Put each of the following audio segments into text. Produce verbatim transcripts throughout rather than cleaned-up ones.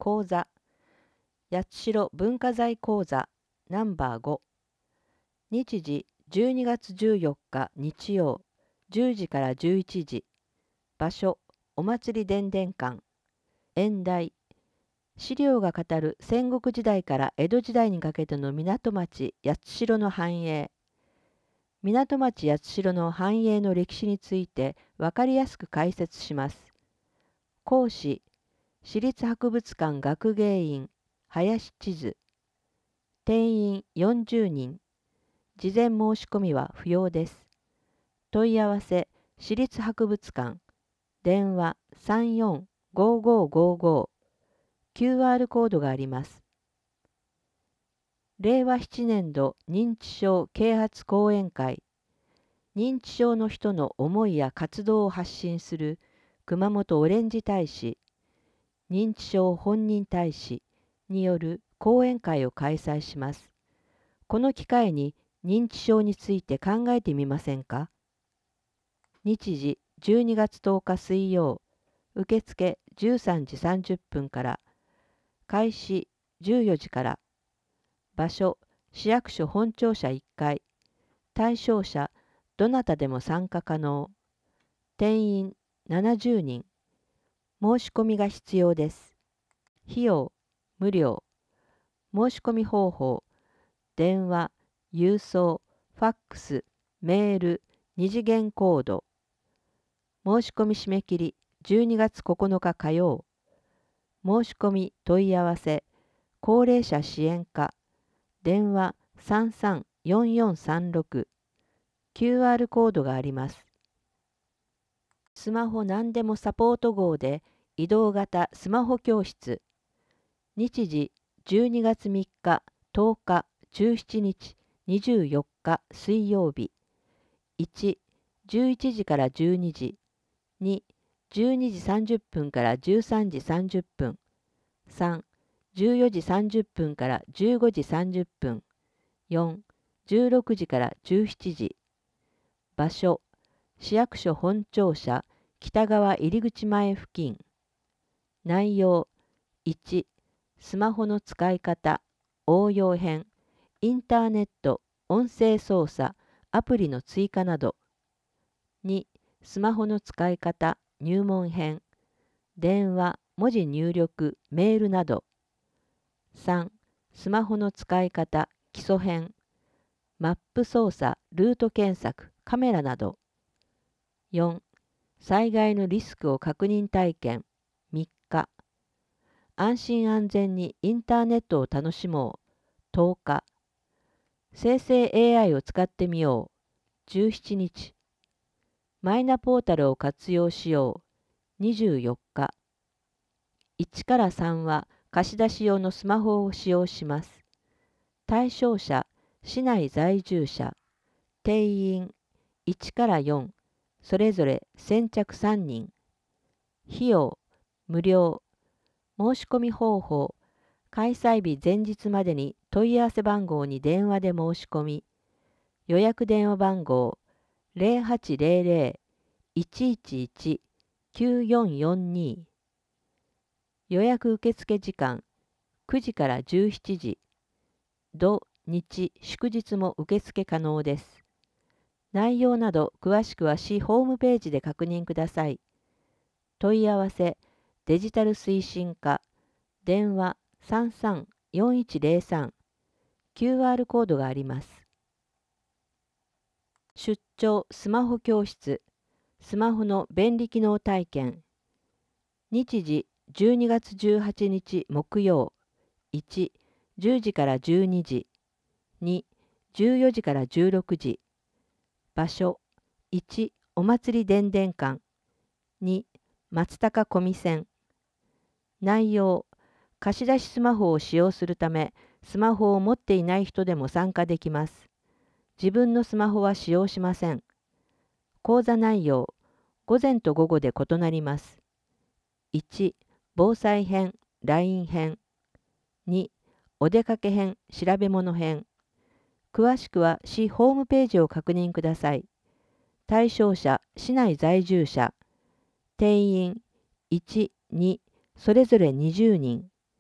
講座八代文化財講座ナンバーご、日時じゅうにがつじゅうよっか日曜じゅうじからじゅういちじ、場所お祭り伝伝館、演題資料が語る戦国時代から江戸時代にかけての港町八代の繁栄。港町八代の繁栄の歴史について分かりやすく解説します。講師市立博物館学芸員林千鶴。定員よんじゅうにん。事前申し込みは不要です。問い合わせ市立博物館電話 さんよんごごごご キューアール コードがあります。れいわななねん度認知症啓発講演会。認知症の人の思いや活動を発信する熊本オレンジ大使、認知症本人大使による講演会を開催します。この機会に認知症について考えてみませんか？日時じゅうにがつとおか水曜、受付じゅうさんじさんじゅっぷんから、開始じゅうよじから、場所市役所本庁舎いっかい、対象者どなたでも参加可能、定員ななじゅうにん、申し込みが必要です。費用無料、申し込み方法、電話、郵送、ファックス、メール、二次元コード。申し込み締め切りじゅうにがつここのか火曜。申し込み問い合わせ、高齢者支援課、電話さんさんよんよんさんろく、キューアール コードがあります。スマホ何でもサポート号で移動型スマホ教室。日時じゅうにがつみっか、とおか、じゅうしちにち、にじゅうよっか水曜日。いち、じゅういちじからじゅうにじ。に、じゅうにじさんじゅっぷんからじゅうさんじさんじゅっぷん。さん、じゅうよじさんじゅっぷんからじゅうごじさんじゅっぷん。よん、じゅうろくじからじゅうしちじ。場所、市役所本庁舎北側入口前付近。内容いち、スマホの使い方、応用編、インターネット、音声操作、アプリの追加など。に、スマホの使い方、入門編、電話、文字入力、メールなど。さん、スマホの使い方、基礎編、マップ操作、ルート検索、カメラなど。よん、災害のリスクを確認体験、みっか。安心安全にインターネットを楽しもう、とおか。生成 エーアイ を使ってみよう、じゅうしちにち。マイナポータルを活用しよう、にじゅうよっか。いちからさんは貸し出し用のスマホを使用します。対象者、市内在住者、定員いちからよん、それぞれ先着さんにん。費用無料。申し込み方法、開催日前日までに問い合わせ番号に電話で申し込み、予約電話番号 ゼロはちゼロゼロ いちいちいち きゅうよんよんに。予約受付時間くじからじゅうしちじ。土日祝日も受付可能です。内容など詳しくは市ホームページで確認ください。問い合わせデジタル推進課電話さんさんよんいちゼロさん、 キューアール コードがあります。出張スマホ教室、スマホの便利機能体験。日時じゅうにがつじゅうはちにち木曜。いち、じゅうじからじゅうにじ。に、じゅうよじからじゅうろくじ。場所いち、お祭り伝伝館。に、松高小見線。内容、貸し出しスマホを使用するため、スマホを持っていない人でも参加できます。自分のスマホは使用しません。講座内容、午前と午後で異なります。いち、防災編、ライン 編。に、お出かけ編、調べ物編。詳しくは市ホームページを確認ください。対象者、市内在住者。定員いち、に、それぞれにじゅうにん。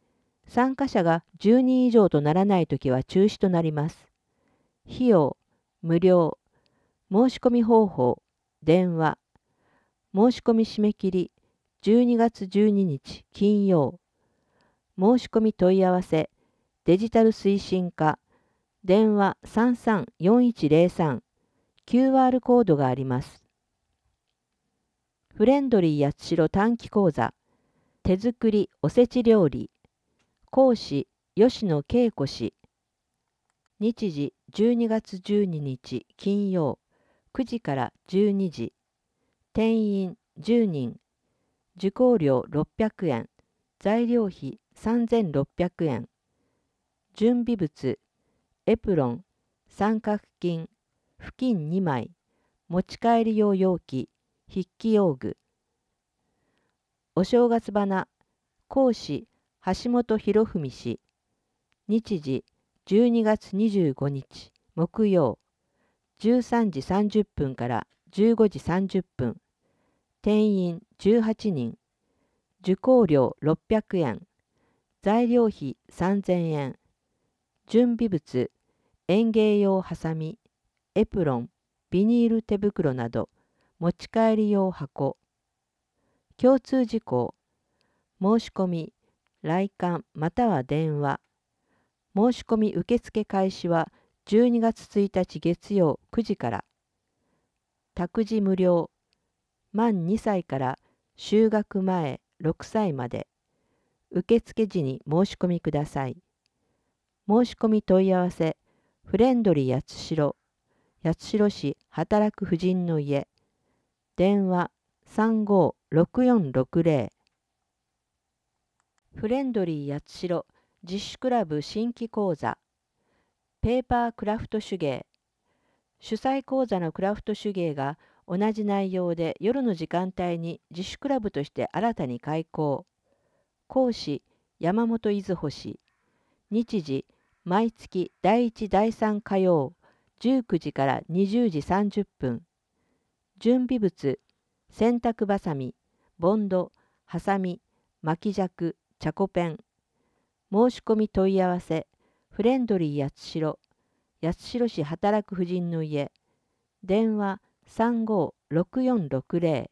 参加者がじゅうにん以上とならないときは中止となります。費用、無料。申し込み方法、電話。申し込み締め切り、じゅうにがつじゅうににち金曜。申し込み問い合わせ、デジタル推進課、電話さんさんよんいちゼロさん、キューアール コードがあります。フレンドリー八代短期講座、手作りおせち料理、講師吉野恵子氏、日時じゅうにがつじゅうににち金曜、くじからじゅうにじ、定員じゅうにん、受講料ろっぴゃくえん、材料費さんぜんろっぴゃくえん、準備物、エプロン、三角巾、布巾にまい、持ち帰り用容器、筆記用具。お正月花、講師橋本博文氏、日時じゅうにがつにじゅうごにち木曜、じゅうさんじさんじゅっぷんからじゅうごじさんじゅっぷん、定員じゅうはちにん、受講料ろっぴゃくえん、材料費さんぜんえん、準備物、園芸用ハサミ、エプロン、ビニール手袋など、持ち帰り用箱。共通事項、申し込み、来館または電話。申し込み受付開始はじゅうにがつついたち月曜くじから。託児無料。満にさいから就学前ろくさいまで。受付時に申し込みください。申し込み問い合わせ、フレンドリー八代、八代市働く婦人の家。電話さんごーろくよんろくゼロ。フレンドリー八代自主クラブ新規講座。ペーパークラフト手芸。主催講座のクラフト手芸が同じ内容で夜の時間帯に自主クラブとして新たに開講。講師山本伊豆星。日時毎月だいいちだいさん火曜じゅうくじからにじゅうじさんじゅっぷん。準備物、洗濯ばさみ、ボンド、ハサミ、巻き尺、チャコペン。申し込み問い合わせ、フレンドリー八代、八代市働く婦人の家。電話さんごーろくよんろくゼロ。